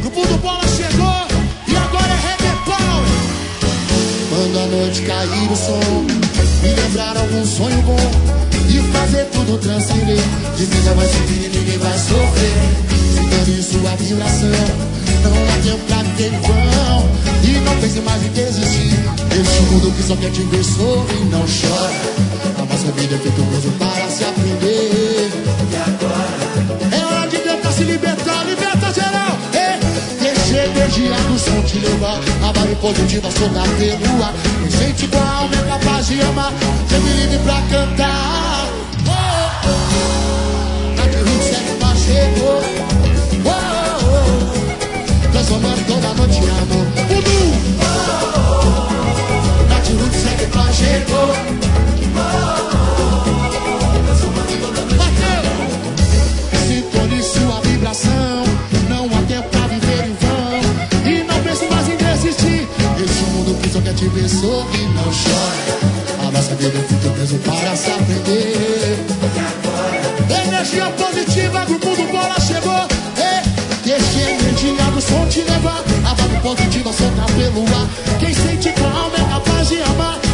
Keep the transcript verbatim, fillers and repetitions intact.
Grupo do Bola chegou e agora é Reggae Power. Quando a noite cair o som, me lembrar algum sonho bom e fazer tudo transcender. De vida vai subir e ninguém vai sofrer. Sintonize sua vibração. Não há tempo pra viver em vão. E não pense mais em desistir. Este mundo que só quer te ver sorrir e não chora. A nossa vida é feito mesmo para se aprender. E agora? É hora de tentar se libertar. Liberta geral. Ei, deixa a energia do som te levar. A vibe positiva soltar pelo ar. Quem sente com a alma é capaz de amar. Sempre livre pra cantar. Oh, oh, oh. Na de Rio Sete Pá chegou. Oh, oh, oh. Transformando toda noite em amor. Udu! Oh, oh, oh. Na de Rio Sete Pá chegou. Oh, oh, oh. Transformando toda noite em amor. Sintonize sua vibração. Não há tempo pra viver em vão. E não pense mais em desistir. Esse mundo que só quer te ver sorrir, não chora. A nossa vida é feita mesmo para se aprender. Energia positiva, grupo do Bola chegou. Ei, deixa a energia do som te levar. A vibe positiva solta pelo ar. Quem sente com a alma é capaz de amar.